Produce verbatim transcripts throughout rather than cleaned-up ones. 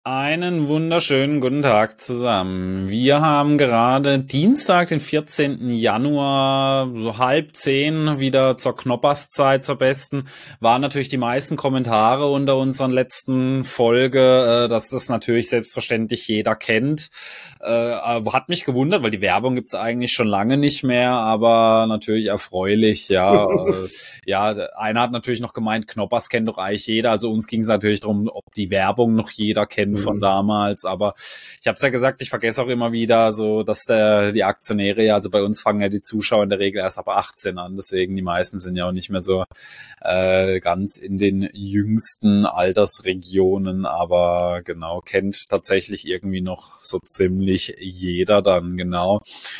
Einen wunderschönen guten Tag zusammen. Wir haben gerade Dienstag, den vierzehnten Januar, so halb zehn, wieder zur Knopperszeit, zur besten. Waren natürlich die meisten Kommentare unter unserer letzten Folge, äh, dass das natürlich selbstverständlich jeder kennt. Äh, hat mich gewundert, weil die Werbung gibt's eigentlich schon lange nicht mehr, aber natürlich erfreulich, ja. äh, ja, einer hat natürlich noch gemeint, Knoppers kennt doch eigentlich jeder. Also uns ging es natürlich darum, ob die Werbung noch jeder kennt von damals, aber ich habe es ja gesagt, ich vergesse auch immer wieder so, dass der die Aktionäre ja, also bei uns fangen ja die Zuschauer in der Regel erst ab achtzehn an, deswegen die meisten sind ja auch nicht mehr so äh, ganz in den jüngsten Altersregionen, aber genau, kennt tatsächlich irgendwie noch so ziemlich jeder dann, genau.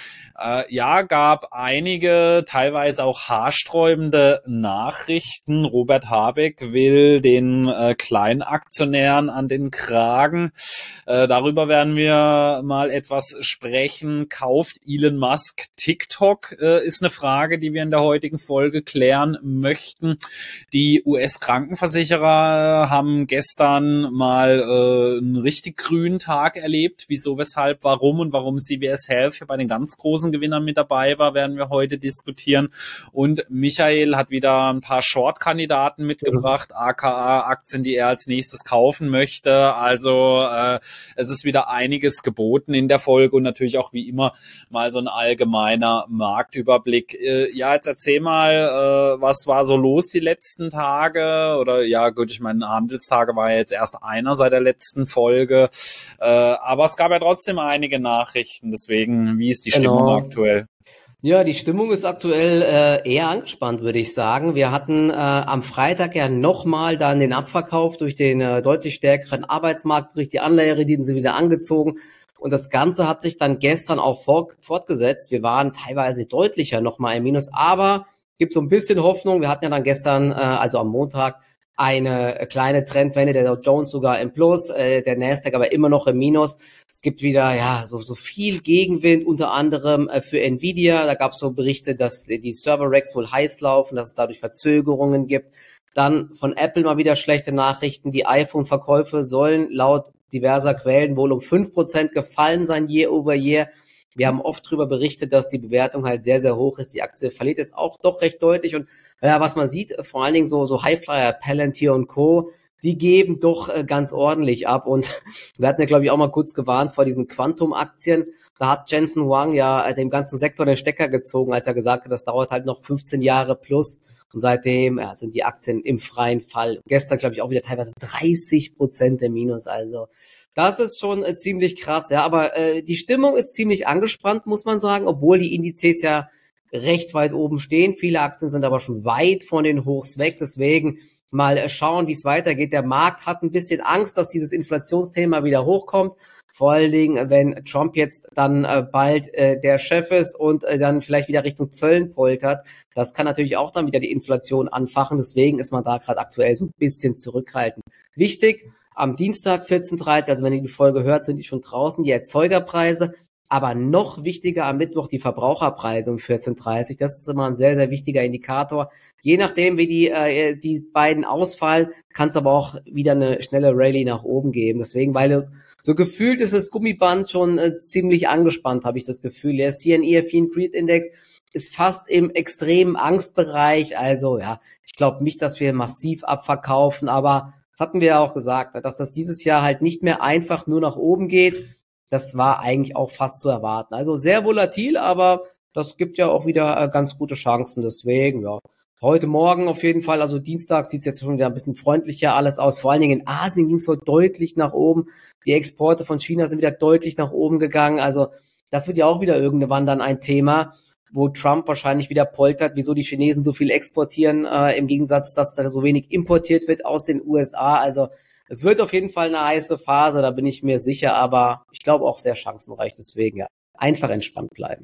Äh, ja, gab einige, teilweise auch haarsträubende Nachrichten. Robert Habeck will den äh, Kleinaktionären an den Kragen. Äh, darüber werden wir mal etwas sprechen. Kauft Elon Musk TikTok? Äh, ist eine Frage, die wir in der heutigen Folge klären möchten. Die U S-Krankenversicherer haben gestern mal äh, einen richtig grünen Tag erlebt. Wieso, weshalb, warum und warum C V S Health bei den ganz großen Gewinner mit dabei war, werden wir heute diskutieren. Und Michael hat wieder ein paar Short-Kandidaten mitgebracht, aka Aktien, die er als nächstes kaufen möchte. Also äh, es ist wieder einiges geboten in der Folge und natürlich auch wie immer mal so ein allgemeiner Marktüberblick. Äh, ja, jetzt erzähl mal, äh, was war so los die letzten Tage? Oder ja, gut, ich meine, Handelstage war ja jetzt erst einer seit der letzten Folge. Äh, aber es gab ja trotzdem einige Nachrichten. Deswegen, wie ist die Genau. Stimmung aktuell? Ja, die Stimmung ist aktuell äh, eher angespannt, würde ich sagen. Wir hatten äh, am Freitag ja nochmal dann den Abverkauf durch den äh, deutlich stärkeren Arbeitsmarktbericht. Die Anleiherenditen sind wieder angezogen. Und das Ganze hat sich dann gestern auch fort, fortgesetzt. Wir waren teilweise deutlicher nochmal im Minus, aber gibt so ein bisschen Hoffnung. Wir hatten ja dann gestern, äh, also am Montag, eine kleine Trendwende, der Dow Jones sogar im Plus, äh, der Nasdaq aber immer noch im Minus. Es gibt wieder ja so so viel Gegenwind, unter anderem äh, für Nvidia. Da gab es so Berichte, dass die Server-Racks wohl heiß laufen, dass es dadurch Verzögerungen gibt. Dann von Apple mal wieder schlechte Nachrichten. Die iPhone-Verkäufe sollen laut diverser Quellen wohl um fünf Prozent gefallen sein, year over year. Wir haben oft darüber berichtet, dass die Bewertung halt sehr, sehr hoch ist. Die Aktie verliert jetzt auch doch recht deutlich. Und ja, was man sieht, vor allen Dingen so, so Highflyer, Palantir und Co., die geben doch äh, ganz ordentlich ab. Und wir hatten ja, glaube ich, auch mal kurz gewarnt vor diesen Quantum-Aktien. Da hat Jensen Huang ja äh, dem ganzen Sektor den Stecker gezogen, als er gesagt hat, das dauert halt noch fünfzehn Jahre plus. Und seitdem ja, sind die Aktien im freien Fall. Gestern, glaube ich, auch wieder teilweise dreißig Prozent im Minus. Also das ist schon äh, ziemlich krass, ja. Aber äh, die Stimmung ist ziemlich angespannt, muss man sagen, obwohl die Indizes ja recht weit oben stehen. Viele Aktien sind aber schon weit von den Hochs weg. Deswegen mal äh, schauen, wie es weitergeht. Der Markt hat ein bisschen Angst, dass dieses Inflationsthema wieder hochkommt. Vor allen Dingen, wenn Trump jetzt dann äh, bald äh, der Chef ist und äh, dann vielleicht wieder Richtung Zöllen poltert. Das kann natürlich auch dann wieder die Inflation anfachen. Deswegen ist man da gerade aktuell so ein bisschen zurückhaltend. Wichtig, am Dienstag vierzehn Uhr dreißig, also wenn ihr die Folge hört, sind die schon draußen, die Erzeugerpreise. Aber noch wichtiger am Mittwoch die Verbraucherpreise um vierzehn Uhr dreißig. Das ist immer ein sehr, sehr wichtiger Indikator. Je nachdem, wie die äh, die beiden ausfallen, kann es aber auch wieder eine schnelle Rallye nach oben geben. Deswegen, weil so gefühlt ist das Gummiband schon äh, ziemlich angespannt, habe ich das Gefühl. Der C N E F I Creed Index ist fast im extremen Angstbereich. Also ja, ich glaube nicht, dass wir massiv abverkaufen, aber das hatten wir ja auch gesagt, dass das dieses Jahr halt nicht mehr einfach nur nach oben geht. Das war eigentlich auch fast zu erwarten. Also sehr volatil, aber das gibt ja auch wieder äh, ganz gute Chancen. Deswegen, ja, heute Morgen auf jeden Fall, also Dienstag sieht es jetzt schon wieder ein bisschen freundlicher alles aus. Vor allen Dingen in Asien ging es heute deutlich nach oben. Die Exporte von China sind wieder deutlich nach oben gegangen. Also das wird ja auch wieder irgendwann dann ein Thema, wo Trump wahrscheinlich wieder poltert, wieso die Chinesen so viel exportieren, äh, im Gegensatz, dass da so wenig importiert wird aus den U S A. Also es wird auf jeden Fall eine heiße Phase, da bin ich mir sicher, aber ich glaube auch sehr chancenreich. Deswegen ja, einfach entspannt bleiben.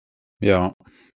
Ja,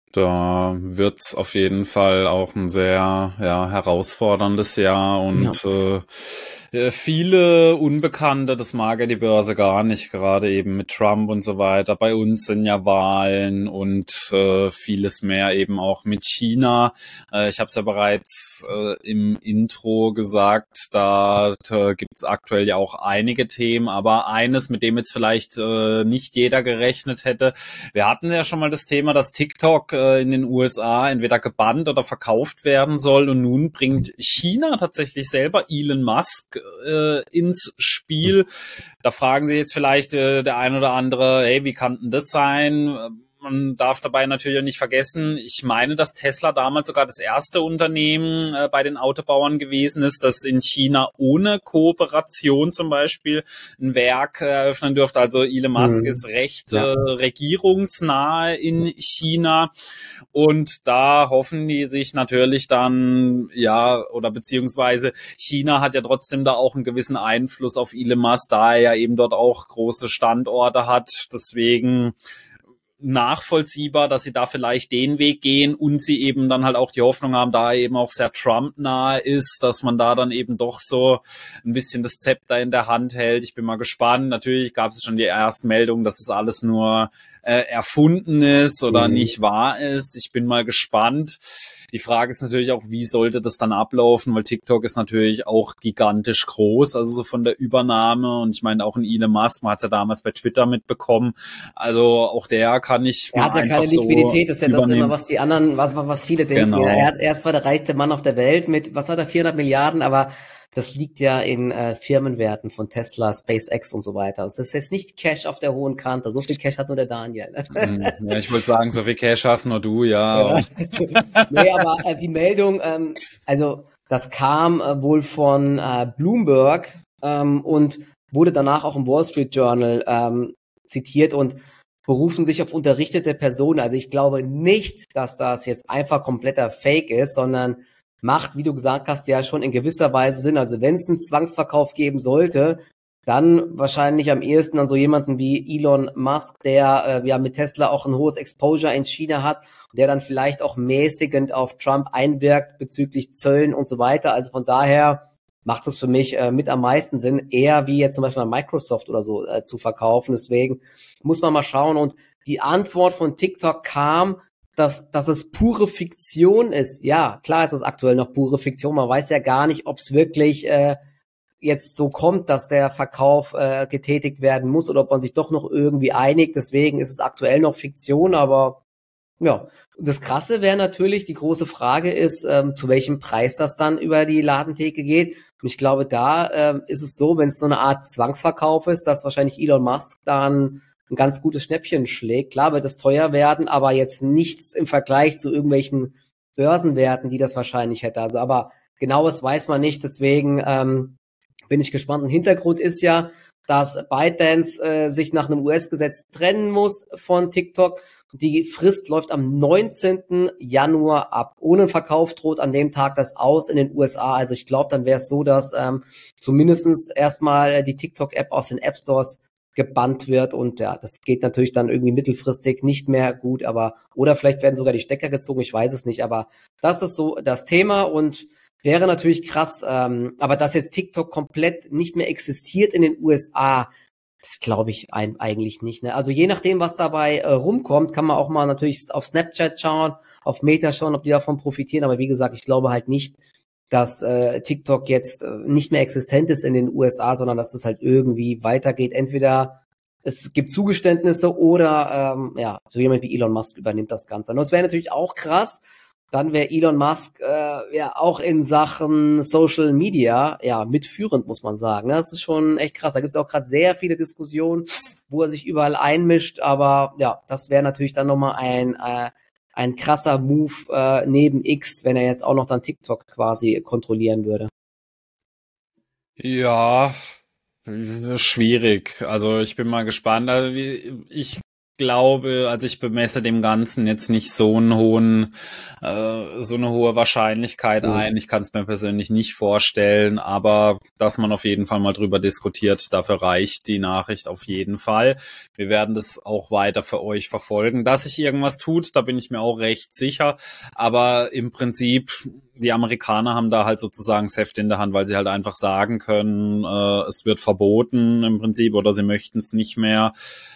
da wird's auf jeden Fall auch ein sehr ja, herausforderndes Jahr und ja. äh, Ja, viele Unbekannte, das mag ja die Börse gar nicht, gerade eben mit Trump und so weiter. Bei uns sind ja Wahlen und äh, vieles mehr eben auch mit China. Äh, ich habe es ja bereits äh, im Intro gesagt, da äh, gibt es aktuell ja auch einige Themen, aber eines, mit dem jetzt vielleicht äh, nicht jeder gerechnet hätte. Wir hatten ja schon mal das Thema, dass TikTok äh, in den U S A entweder gebannt oder verkauft werden soll, und nun bringt China tatsächlich selber Elon Musk äh, ins Spiel. Da fragen Sie jetzt vielleicht äh, der ein oder andere, hey, wie kann denn das sein? Man darf dabei natürlich auch nicht vergessen, ich meine, dass Tesla damals sogar das erste Unternehmen äh, bei den Autobauern gewesen ist, das in China ohne Kooperation zum Beispiel ein Werk äh, eröffnen dürfte. Also Elon Musk Mhm. ist recht Ja. äh, regierungsnahe in China, und da hoffen die sich natürlich dann, ja, oder beziehungsweise China hat ja trotzdem da auch einen gewissen Einfluss auf Elon Musk, da er ja eben dort auch große Standorte hat. Deswegen nachvollziehbar, dass sie da vielleicht den Weg gehen, und sie eben dann halt auch die Hoffnung haben, da er eben auch sehr Trump nahe ist, dass man da dann eben doch so ein bisschen das Zepter in der Hand hält. Ich bin mal gespannt. Natürlich gab es schon die ersten Meldungen, dass es alles nur äh, erfunden ist oder Mhm. nicht wahr ist. Ich bin mal gespannt. Die Frage ist natürlich auch, wie sollte das dann ablaufen, weil TikTok ist natürlich auch gigantisch groß, also so von der Übernahme, und ich meine auch in Elon Musk, man hat es ja damals bei Twitter mitbekommen, also auch der kann nicht Er mal hat ja einfach keine so Liquidität, das ist ja das immer, übernehmen. was die anderen, was, was viele denken. Ja, er, Genau. hat, er ist zwar der reichste Mann auf der Welt mit, was hat er, vierhundert Milliarden, aber das liegt ja in äh, Firmenwerten von Tesla, SpaceX und so weiter. Also das ist jetzt nicht Cash auf der hohen Kante. So viel Cash hat nur der Daniel. Ne? Ja, ich wollte sagen, so viel Cash hast nur du, ja, Ja. aber Nee, aber äh, die Meldung, ähm, also das kam äh, wohl von äh, Bloomberg ähm, und wurde danach auch im Wall Street Journal ähm, zitiert und berufen sich auf unterrichtete Personen. Also ich glaube nicht, dass das jetzt einfach kompletter Fake ist, sondern macht, wie du gesagt hast, ja schon in gewisser Weise Sinn. Also wenn es einen Zwangsverkauf geben sollte, dann wahrscheinlich am ehesten an so jemanden wie Elon Musk, der äh, ja mit Tesla auch ein hohes Exposure in China hat, der dann vielleicht auch mäßigend auf Trump einwirkt bezüglich Zöllen und so weiter. Also von daher macht es für mich äh, mit am meisten Sinn, eher wie jetzt zum Beispiel an Microsoft oder so äh, zu verkaufen. Deswegen muss man mal schauen. Und die Antwort von TikTok kam, dass, dass es pure Fiktion ist. Ja, klar ist es aktuell noch pure Fiktion. Man weiß ja gar nicht, ob es wirklich äh, jetzt so kommt, dass der Verkauf äh, getätigt werden muss oder ob man sich doch noch irgendwie einigt. Deswegen ist es aktuell noch Fiktion, aber ja. Das Krasse wäre natürlich, die große Frage ist, ähm, zu welchem Preis das dann über die Ladentheke geht. Und ich glaube, da ähm, ist es so, wenn es so eine Art Zwangsverkauf ist, dass wahrscheinlich Elon Musk dann ein ganz gutes Schnäppchen schlägt. Klar wird es teuer werden, aber jetzt nichts im Vergleich zu irgendwelchen Börsenwerten, die das wahrscheinlich hätte. Also, aber genaues weiß man nicht, deswegen ähm, bin ich gespannt. Ein Hintergrund ist ja, dass ByteDance äh, sich nach einem U S-Gesetz trennen muss von TikTok. Die Frist läuft am neunzehnten Januar ab. Ohne Verkauf droht an dem Tag das aus in den U S A. Also ich glaube, dann wäre es so, dass ähm, zumindestens erstmal die TikTok-App aus den App Stores gebannt wird. Und ja, das geht natürlich dann irgendwie mittelfristig nicht mehr gut. Aber oder vielleicht werden sogar die Stecker gezogen. Ich weiß es nicht. Aber das ist so das Thema und wäre natürlich krass, ähm, aber dass jetzt TikTok komplett nicht mehr existiert in den U S A, das glaube ich ein, eigentlich nicht. Ne? Also je nachdem, was dabei äh, rumkommt, kann man auch mal natürlich auf Snapchat schauen, auf Meta schauen, ob die davon profitieren. Aber wie gesagt, ich glaube halt nicht, dass äh, TikTok jetzt äh, nicht mehr existent ist in den U S A, sondern dass es halt irgendwie weitergeht. Entweder es gibt Zugeständnisse oder ähm, ja, so jemand wie Elon Musk übernimmt das Ganze. Und das wäre natürlich auch krass. Dann wäre Elon Musk äh, ja auch in Sachen Social Media ja mitführend, muss man sagen. Das ist schon echt krass. Da gibt es auch gerade sehr viele Diskussionen, wo er sich überall einmischt. Aber ja, das wäre natürlich dann nochmal ein äh, ein krasser Move äh, neben X, wenn er jetzt auch noch dann TikTok quasi kontrollieren würde. ja, schwierig. Also ich bin mal gespannt. Also wie, ich glaube, also ich bemesse dem Ganzen jetzt nicht so einen hohen, äh, so eine hohe Wahrscheinlichkeit Mhm. ein. Ich kann es mir persönlich nicht vorstellen, aber dass man auf jeden Fall mal drüber diskutiert, dafür reicht die Nachricht auf jeden Fall. Wir werden das auch weiter für euch verfolgen. Dass sich irgendwas tut, da bin ich mir auch recht sicher. Aber im Prinzip, die Amerikaner haben da halt sozusagen das Heft in der Hand, weil sie halt einfach sagen können, äh, es wird verboten im Prinzip oder sie möchten es nicht mehr.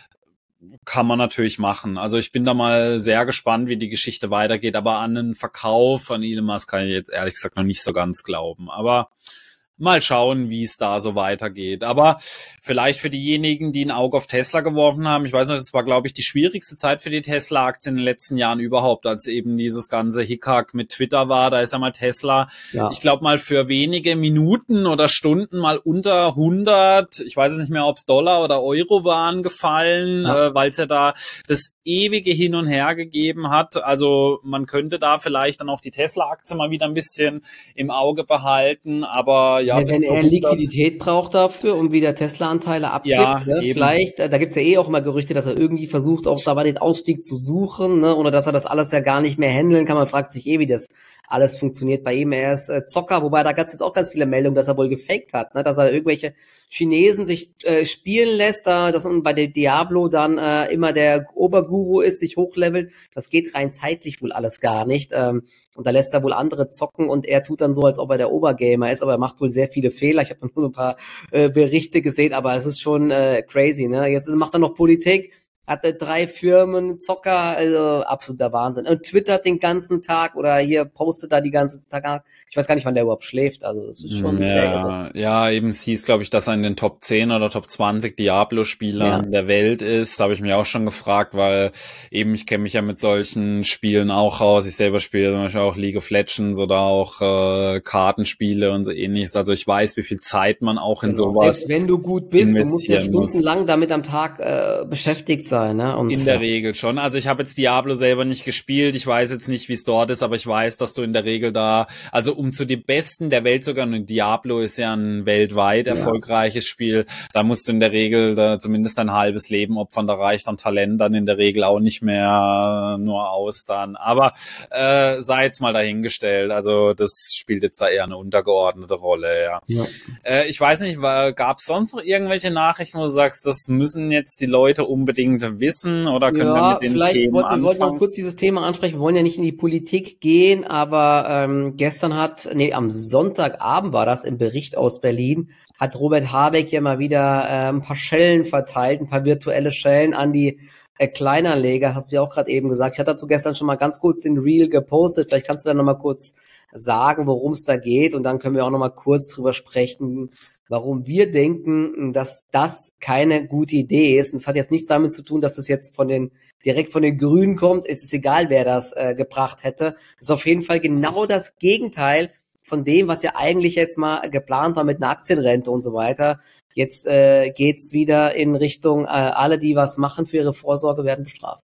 Kann man natürlich machen. Also ich bin da mal sehr gespannt, wie die Geschichte weitergeht, aber an einen Verkauf an Elon Musk kann ich jetzt ehrlich gesagt noch nicht so ganz glauben. Aber mal schauen, wie es da so weitergeht. Aber vielleicht für diejenigen, die ein Auge auf Tesla geworfen haben, ich weiß nicht, das war, glaube ich, die schwierigste Zeit für die Tesla-Aktien in den letzten Jahren überhaupt, als eben dieses ganze Hickhack mit Twitter war. Da ist ja mal Tesla, Ja. ich glaube mal für wenige Minuten oder Stunden mal unter hundert, ich weiß nicht mehr, ob es Dollar oder Euro waren, gefallen, Ja. äh, weil es ja da das ewige Hin und Her gegeben hat. Also man könnte da vielleicht dann auch die Tesla-Aktie mal wieder ein bisschen im Auge behalten, aber ja, Wenn, bis wenn zu er hundert. Liquidität braucht dafür und wieder Tesla-Anteile abgibt, Ja, ne, eben. vielleicht, äh, da gibt's ja eh auch mal Gerüchte, dass er irgendwie versucht, auch dabei den Ausstieg zu suchen, ne, oder dass er das alles ja gar nicht mehr handeln kann. Man fragt sich eh, wie das alles funktioniert bei ihm. Er ist äh, Zocker, wobei da gab's jetzt auch ganz viele Meldungen, dass er wohl gefaked hat, ne, dass er irgendwelche Chinesen sich äh, spielen lässt, da dass man bei der Diablo dann äh, immer der Oberguru ist, sich hochlevelt. Das geht rein zeitlich wohl alles gar nicht. Ähm, und da lässt er wohl andere zocken und er tut dann so, als ob er der Obergamer ist, aber er macht wohl sehr viele Fehler. Ich habe nur so ein paar äh, Berichte gesehen, aber es ist schon äh, crazy, ne? Jetzt macht er noch Politik, hat äh, drei Firmen, Zocker, also absoluter Wahnsinn. Und twittert den ganzen Tag oder hier postet da die ganze Tag. Ich weiß gar nicht, wann der überhaupt schläft. Also es ist schon sehr irre. Ja, ja, eben es hieß, glaube ich, dass er in den Top zehn oder Top zwanzig Diablo-Spielern Ja. der Welt ist. Da habe ich mich auch schon gefragt, weil eben ich kenne mich ja mit solchen Spielen auch aus. Ich selber spiele zum Beispiel auch League of Legends oder auch äh, Kartenspiele und so ähnliches. Also ich weiß, wie viel Zeit man auch in Genau. sowas Selbst wenn du gut bist, du musst ja investieren muss. stundenlang damit am Tag äh, beschäftigt sein, ne? Und In der ja. Regel schon. Also ich habe jetzt Diablo selber nicht gespielt. Ich weiß jetzt nicht, wie es dort ist, aber ich weiß, dass du in der Regel da, also um zu den Besten der Welt sogar, und Diablo ist ja ein weltweit Ja. erfolgreiches Spiel, da musst du in der Regel da zumindest ein halbes Leben opfern. Da reicht an Talent dann in der Regel auch nicht mehr nur aus dann. Aber äh, sei jetzt mal dahingestellt. Also das spielt jetzt da eher eine untergeordnete Rolle, ja. Ja. Äh, ich weiß nicht, gab es sonst noch irgendwelche Nachrichten, wo du sagst, das müssen jetzt die Leute unbedingt wissen oder können wir Ja, mit den vielleicht Themen wollten wir wollten noch anfangen? kurz dieses Thema ansprechen. Wir wollen ja nicht in die Politik gehen, aber ähm, gestern hat, nee, am Sonntagabend war das im Bericht aus Berlin, hat Robert Habeck ja mal wieder äh, ein paar Schellen verteilt, ein paar virtuelle Schellen an die äh, Kleinanleger, hast du ja auch gerade eben gesagt. Ich hatte dazu gestern schon mal ganz kurz den Reel gepostet. Vielleicht kannst du da noch mal kurz sagen, worum es da geht, und dann können wir auch noch mal kurz drüber sprechen, warum wir denken, dass das keine gute Idee ist. Und es hat jetzt nichts damit zu tun, dass das jetzt von den direkt von den Grünen kommt. Es ist egal, wer das äh, gebracht hätte. Das ist auf jeden Fall genau das Gegenteil von dem, was ja eigentlich jetzt mal geplant war mit einer Aktienrente und so weiter. Jetzt äh, geht's wieder in Richtung, äh, alle, die was machen für ihre Vorsorge, werden bestraft.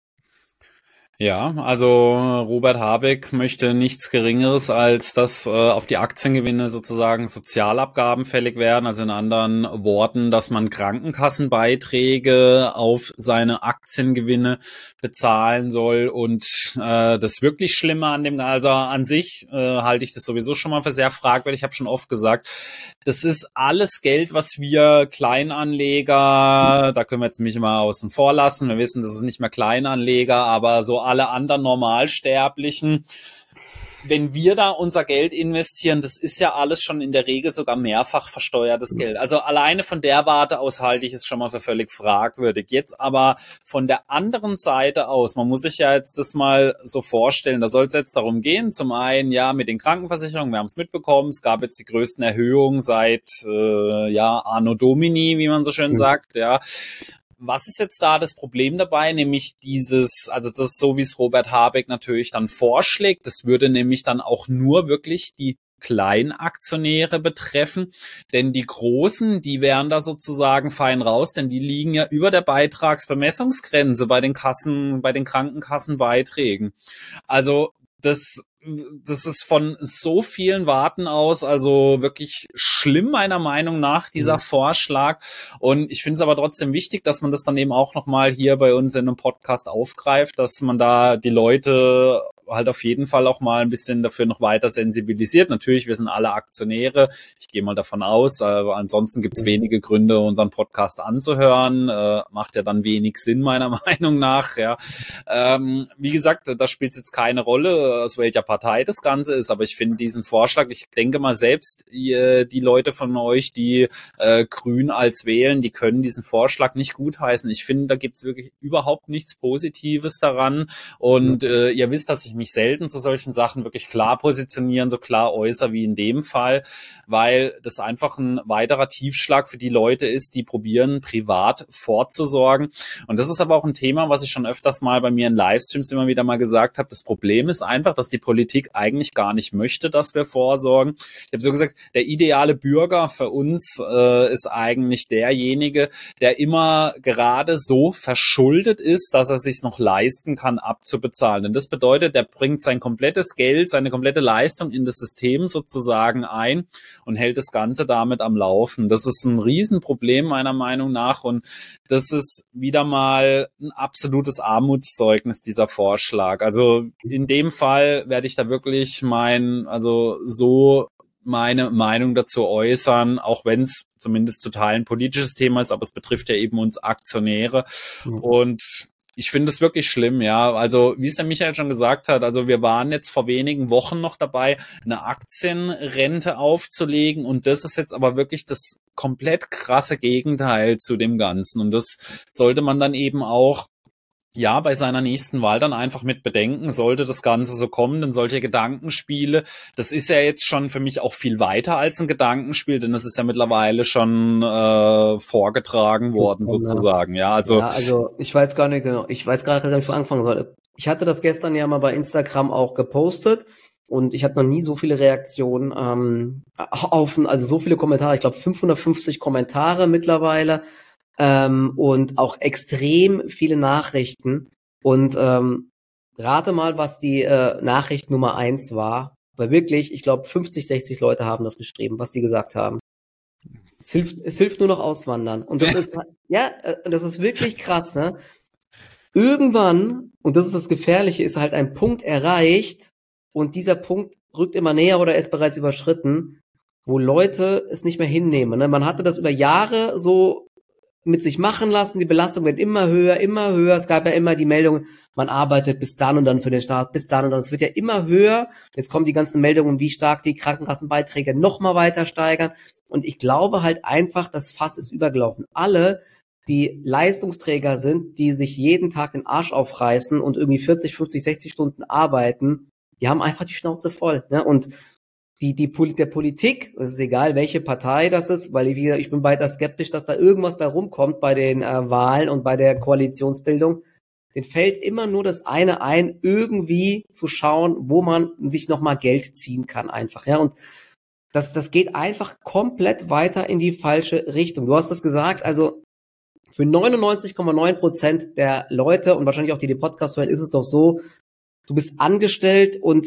Ja, also Robert Habeck möchte nichts Geringeres, als dass äh, auf die Aktiengewinne sozusagen Sozialabgaben fällig werden. Also in anderen Worten, dass man Krankenkassenbeiträge auf seine Aktiengewinne bezahlen soll. Und äh, das wirklich Schlimme an dem, also an sich äh, halte ich das sowieso schon mal für sehr fragwürdig. Ich habe schon oft gesagt, das ist alles Geld, was wir Kleinanleger, da können wir jetzt mich mal außen vor lassen. Wir wissen, das ist nicht mehr Kleinanleger, aber so alle anderen Normalsterblichen, wenn wir da unser Geld investieren, das ist ja alles schon in der Regel sogar mehrfach versteuertes Geld. Also alleine von der Warte aus halte ich es schon mal für völlig fragwürdig. Jetzt aber von der anderen Seite aus, man muss sich ja jetzt das mal so vorstellen, da soll es jetzt darum gehen, zum einen, ja, mit den Krankenversicherungen, wir haben es mitbekommen, es gab jetzt die größten Erhöhungen seit, äh, ja, Anno Domini, wie man so schön sagt, ja. Was ist jetzt da das Problem dabei? Nämlich dieses, also das ist so, wie es Robert Habeck natürlich dann vorschlägt. Das würde nämlich dann auch nur wirklich die Kleinaktionäre betreffen, denn die Großen, die wären da sozusagen fein raus, denn die liegen ja über der Beitragsbemessungsgrenze bei den Kassen, bei den Krankenkassenbeiträgen. Also das das ist von so vielen Warten aus, also wirklich schlimm meiner Meinung nach, dieser mhm. Vorschlag. Und ich finde es aber trotzdem wichtig, dass man das dann eben auch nochmal hier bei uns in einem Podcast aufgreift, dass man da die Leute halt auf jeden Fall auch mal ein bisschen dafür noch weiter sensibilisiert. Natürlich, wir sind alle Aktionäre. Ich gehe mal davon aus. Aber ansonsten gibt es wenige Gründe, unseren Podcast anzuhören. Äh, macht ja dann wenig Sinn, meiner Meinung nach. Ja, ähm, wie gesagt, da spielt es jetzt keine Rolle, aus welcher Partei das Ganze ist. Aber ich finde diesen Vorschlag, ich denke mal selbst, ihr, die Leute von euch, die äh, Grün als wählen, die können diesen Vorschlag nicht gutheißen. Ich finde, da gibt es wirklich überhaupt nichts Positives daran. Und äh, ihr wisst, dass ich mich selten zu solchen Sachen wirklich klar positionieren, so klar äußere wie in dem Fall, weil das einfach ein weiterer Tiefschlag für die Leute ist, die probieren, privat vorzusorgen. Und das ist aber auch ein Thema, was ich schon öfters mal bei mir in Livestreams immer wieder mal gesagt habe. Das Problem ist einfach, dass die Politik eigentlich gar nicht möchte, dass wir vorsorgen. Ich habe so gesagt, der ideale Bürger für uns äh, ist eigentlich derjenige, der immer gerade so verschuldet ist, dass er sich noch leisten kann, abzubezahlen. Denn das bedeutet, der bringt sein komplettes Geld, seine komplette Leistung in das System sozusagen ein und hält das Ganze damit am Laufen. Das ist ein Riesenproblem meiner Meinung nach und das ist wieder mal ein absolutes Armutszeugnis, dieser Vorschlag. Also in dem Fall werde ich da wirklich mein, also so meine Meinung dazu äußern, auch wenn es zumindest zu Teilen ein politisches Thema ist, aber es betrifft ja eben uns Aktionäre. Mhm. Und ich finde es wirklich schlimm, ja. Also, wie es der Michael schon gesagt hat, also wir waren jetzt vor wenigen Wochen noch dabei, eine Aktienrente aufzulegen und das ist jetzt aber wirklich das komplett krasse Gegenteil zu dem Ganzen und das sollte man dann eben auch ja, bei seiner nächsten Wahl dann einfach mit bedenken, sollte das Ganze so kommen, denn solche Gedankenspiele, das ist ja jetzt schon für mich auch viel weiter als ein Gedankenspiel, denn das ist ja mittlerweile schon äh, vorgetragen worden sozusagen, ja, also. Ja, also ich weiß gar nicht genau, ich weiß gar nicht, wie ich anfangen soll. Ich hatte das gestern ja mal bei Instagram auch gepostet und ich hatte noch nie so viele Reaktionen ähm, auf, also so viele Kommentare, ich glaube fünfhundertfünfzig Kommentare mittlerweile. Ähm, und auch extrem viele Nachrichten. Und ähm, rate mal, was die äh, Nachricht Nummer eins war. Weil wirklich, ich glaube, fünfzig, sechzig Leute haben das geschrieben, was die gesagt haben. Es hilft, es hilft nur noch auswandern. Und das ist, ja, äh, das ist wirklich krass, ne? Irgendwann, und das ist das Gefährliche, ist halt ein Punkt erreicht und dieser Punkt rückt immer näher oder ist bereits überschritten, wo Leute es nicht mehr hinnehmen. Ne? Man hatte das über Jahre so mit sich machen lassen, die Belastung wird immer höher, immer höher, es gab ja immer die Meldung, man arbeitet bis dann und dann für den Staat, bis dann und dann, es wird ja immer höher, jetzt kommen die ganzen Meldungen, wie stark die Krankenkassenbeiträge noch mal weiter steigern und ich glaube halt einfach, das Fass ist übergelaufen. Alle, die Leistungsträger sind, die sich jeden Tag den Arsch aufreißen und irgendwie vierzig, fünfzig, sechzig Stunden arbeiten, die haben einfach die Schnauze voll, ne? Und Die, die Poli- der Politik, es ist egal, welche Partei das ist, weil ich, wie gesagt, ich bin weiter skeptisch, dass da irgendwas bei rumkommt bei den äh, Wahlen und bei der Koalitionsbildung. Den fällt immer nur das eine ein, irgendwie zu schauen, wo man sich nochmal Geld ziehen kann einfach, ja. Und das, das geht einfach komplett weiter in die falsche Richtung. Du hast das gesagt, also für neunundneunzig Komma neun Prozent der Leute und wahrscheinlich auch die den Podcast hören, ist es doch so, du bist angestellt und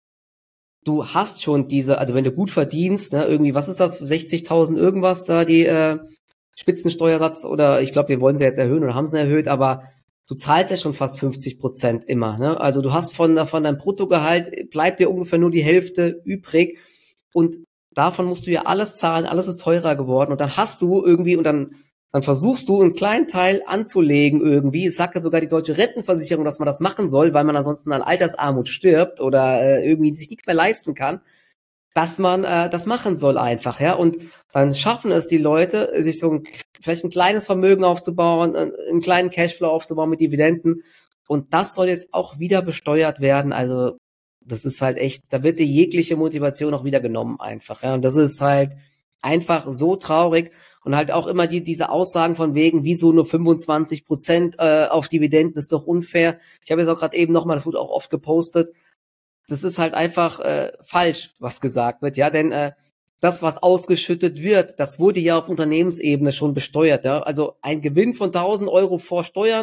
du hast schon diese, also wenn du gut verdienst, ne, irgendwie, was ist das, sechzigtausend irgendwas da, die äh, Spitzensteuersatz oder ich glaube, den wollen sie jetzt erhöhen oder haben sie erhöht, aber du zahlst ja schon fast fünfzig Prozent immer, ne? Also du hast von, von deinem Bruttogehalt, bleibt dir ungefähr nur die Hälfte übrig und davon musst du ja alles zahlen, alles ist teurer geworden und dann hast du irgendwie und dann dann versuchst du einen kleinen Teil anzulegen irgendwie. Es sagt ja sogar die deutsche Rentenversicherung, dass man das machen soll, weil man ansonsten an Altersarmut stirbt oder äh, irgendwie sich nichts mehr leisten kann, dass man äh, das machen soll einfach, ja. Und dann schaffen es die Leute, sich so ein, vielleicht ein kleines Vermögen aufzubauen, einen kleinen Cashflow aufzubauen mit Dividenden. Und das soll jetzt auch wieder besteuert werden. Also das ist halt echt, da wird dir jegliche Motivation auch wieder genommen einfach, ja. Und das ist halt einfach so traurig. Und halt auch immer die diese Aussagen von wegen, wieso nur fünfundzwanzig Prozent äh, auf Dividenden, ist doch unfair. Ich habe jetzt auch gerade eben nochmal, das wurde auch oft gepostet, das ist halt einfach äh, falsch, was gesagt wird, ja, denn äh, das, was ausgeschüttet wird, das wurde ja auf Unternehmensebene schon besteuert, ja, also ein Gewinn von tausend Euro vor Steuern,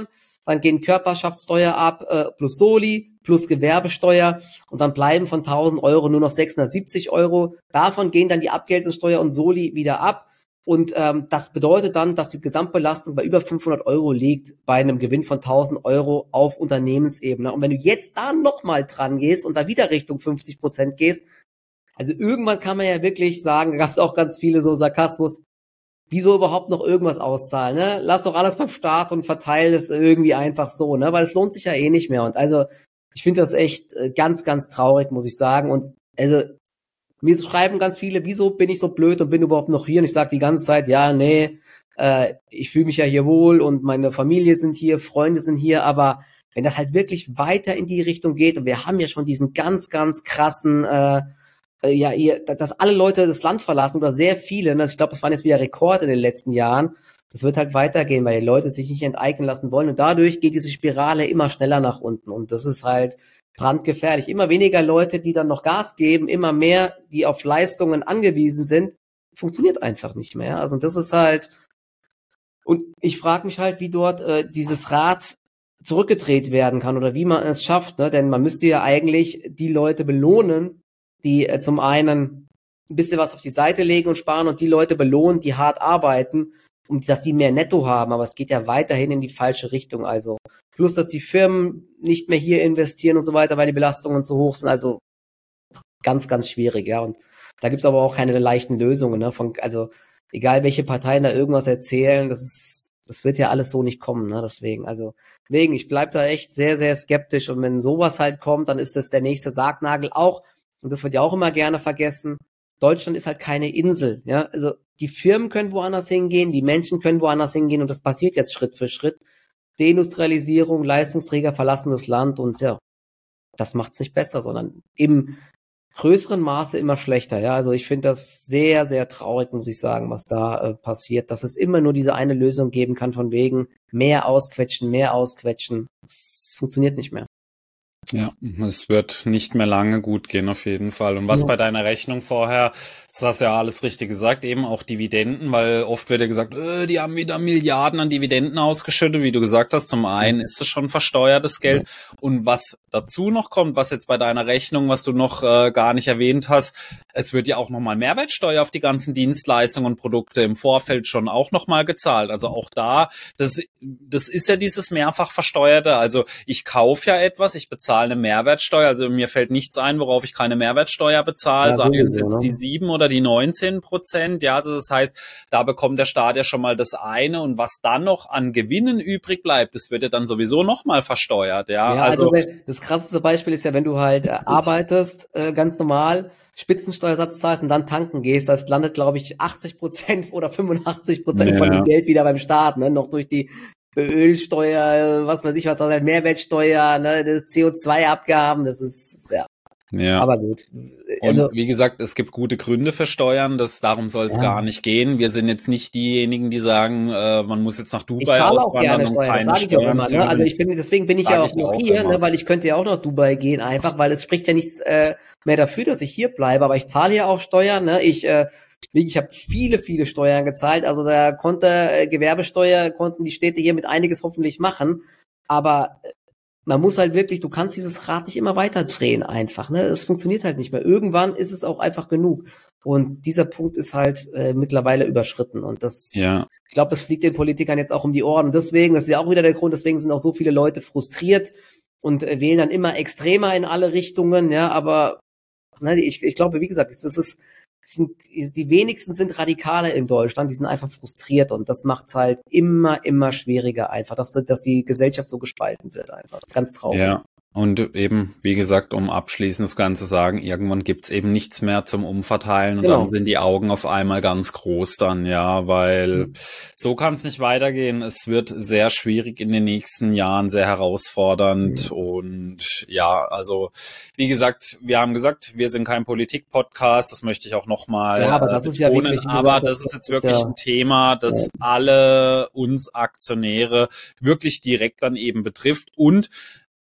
dann gehen Körperschaftssteuer ab, äh, plus Soli, plus Gewerbesteuer und dann bleiben von tausend Euro nur noch sechshundertsiebzig Euro. Davon gehen dann die Abgeltungssteuer und Soli wieder ab. Und ähm, das bedeutet dann, dass die Gesamtbelastung bei über fünfhundert Euro liegt, bei einem Gewinn von tausend Euro auf Unternehmensebene. Und wenn du jetzt da nochmal dran gehst und da wieder Richtung fünfzig Prozent gehst, also irgendwann kann man ja wirklich sagen, da gab es auch ganz viele so Sarkasmus, wieso überhaupt noch irgendwas auszahlen, ne? Lass doch alles beim Staat und verteile es irgendwie einfach so, ne? Weil es lohnt sich ja eh nicht mehr. Und also, ich finde das echt ganz, ganz traurig, muss ich sagen. Und also, mir schreiben ganz viele, wieso bin ich so blöd und bin überhaupt noch hier? Und ich sage die ganze Zeit, ja, nee, äh, ich fühle mich ja hier wohl und meine Familie sind hier, Freunde sind hier, aber wenn das halt wirklich weiter in die Richtung geht, und wir haben ja schon diesen ganz, ganz krassen, äh, äh ja, hier, dass alle Leute das Land verlassen oder sehr viele, ne? Ich glaube, das waren jetzt wieder Rekord in den letzten Jahren. Das wird halt weitergehen, weil die Leute sich nicht enteignen lassen wollen und dadurch geht diese Spirale immer schneller nach unten und das ist halt brandgefährlich. Immer weniger Leute, die dann noch Gas geben, immer mehr, die auf Leistungen angewiesen sind, funktioniert einfach nicht mehr. Also das ist halt, und ich frage mich halt, wie dort äh, dieses Rad zurückgedreht werden kann oder wie man es schafft, ne? Denn man müsste ja eigentlich die Leute belohnen, die äh, zum einen ein bisschen was auf die Seite legen und sparen und die Leute belohnen, die hart arbeiten, um dass die mehr Netto haben. Aber es geht ja weiterhin in die falsche Richtung. Also plus, dass die Firmen nicht mehr hier investieren und so weiter, weil die Belastungen zu hoch sind. Also ganz, ganz schwierig, ja. Und da gibt's aber auch keine leichten Lösungen, ne? Von, also egal welche Parteien da irgendwas erzählen, das ist, das wird ja alles so nicht kommen, ne? Deswegen, also deswegen, ich bleib da echt sehr, sehr skeptisch. Und wenn sowas halt kommt, dann ist das der nächste Sargnagel auch. Und das wird ja auch immer gerne vergessen. Deutschland ist halt keine Insel, ja. Also die Firmen können woanders hingehen, die Menschen können woanders hingehen und das passiert jetzt Schritt für Schritt. Deindustrialisierung, Leistungsträger verlassen das Land und ja, das macht's nicht besser, sondern im größeren Maße immer schlechter. Ja, also ich finde das sehr, sehr traurig, muss ich sagen, was da äh, passiert, dass es immer nur diese eine Lösung geben kann von wegen mehr ausquetschen, mehr ausquetschen. Es funktioniert nicht mehr. Ja, es wird nicht mehr lange gut gehen, auf jeden Fall. Und was Ja. bei deiner Rechnung vorher, das hast du ja alles richtig gesagt, eben auch Dividenden, weil oft wird ja gesagt, äh, die haben wieder Milliarden an Dividenden ausgeschüttet, wie du gesagt hast. Zum einen ist es schon versteuertes Geld. Und was dazu noch kommt, was jetzt bei deiner Rechnung, was du noch äh, gar nicht erwähnt hast, es wird ja auch nochmal Mehrwertsteuer auf die ganzen Dienstleistungen und Produkte im Vorfeld schon auch nochmal gezahlt. Also auch da, das, das ist ja dieses mehrfach versteuerte. Also ich kaufe ja etwas, ich bezahle eine Mehrwertsteuer, also mir fällt nichts ein, worauf ich keine Mehrwertsteuer bezahle, Ja, seien es sowieso, jetzt ne? die sieben oder die neunzehn Prozent, ja, also das heißt, da bekommt der Staat ja schon mal das eine und was dann noch an Gewinnen übrig bleibt, das wird ja dann sowieso nochmal versteuert, ja, Ja, also also wenn- das krasseste Beispiel ist ja, wenn du halt äh, arbeitest, äh, ganz normal, Spitzensteuersatz zahlst und dann tanken gehst, das landet, glaube ich, achtzig Prozent oder fünfundachtzig Prozent von ja. dem Geld wieder beim Staat, ne, noch durch die Ölsteuer, was weiß ich was, halt Mehrwertsteuer, ne, das C O zwei Abgaben, das ist, ja, Ja. aber gut. Und Also, wie gesagt, es gibt gute Gründe für Steuern, das, darum soll es ja. gar nicht gehen. Wir sind jetzt nicht diejenigen, die sagen, äh, man muss jetzt nach Ich Dubai zahle auch auswandern, gerne um Steuern, das keine sage ich auch Steuern immer, zu ne? Also üben. ich bin, deswegen bin ich Sag ja ich auch noch auch hier, immer. ne? Weil ich könnte ja auch nach Dubai gehen einfach, weil es spricht ja nichts äh, mehr dafür, dass ich hier bleibe. Aber ich zahle ja auch Steuern, ne? Ich äh, ich habe viele, viele Steuern gezahlt. Also da konnte äh, Gewerbesteuer konnten die Städte hier mit einiges hoffentlich machen. Aber äh, man muss halt wirklich, du kannst dieses Rad nicht immer weiter drehen einfach, ne? Es funktioniert halt nicht mehr. Irgendwann ist es auch einfach genug. Und dieser Punkt ist halt äh, mittlerweile überschritten. Und das, Ja, ich glaube, das fliegt den Politikern jetzt auch um die Ohren. Und deswegen, das ist ja auch wieder der Grund, deswegen sind auch so viele Leute frustriert und äh, wählen dann immer extremer in alle Richtungen, ja, aber ne, ich, ich glaube, wie gesagt, das ist, das sind, die wenigsten sind Radikale in Deutschland, die sind einfach frustriert und das macht's halt immer, immer schwieriger einfach, dass, dass die Gesellschaft so gespalten wird einfach. Ganz traurig. ja. Und eben, wie gesagt, um abschließend das Ganze sagen, irgendwann gibt's eben nichts mehr zum Umverteilen und Genau. dann sind die Augen auf einmal ganz groß dann, ja, weil Mhm. so kann es nicht weitergehen. Es wird sehr schwierig in den nächsten Jahren, sehr herausfordernd Mhm. und ja, also wie gesagt, wir haben gesagt, wir sind kein Politik-Podcast, das möchte ich auch nochmal Ja, aber äh, das ist ja betonen, wirklich, wie aber gesagt, das das ist jetzt ist wirklich ja, ein Thema, das alle uns Aktionäre wirklich direkt dann eben betrifft und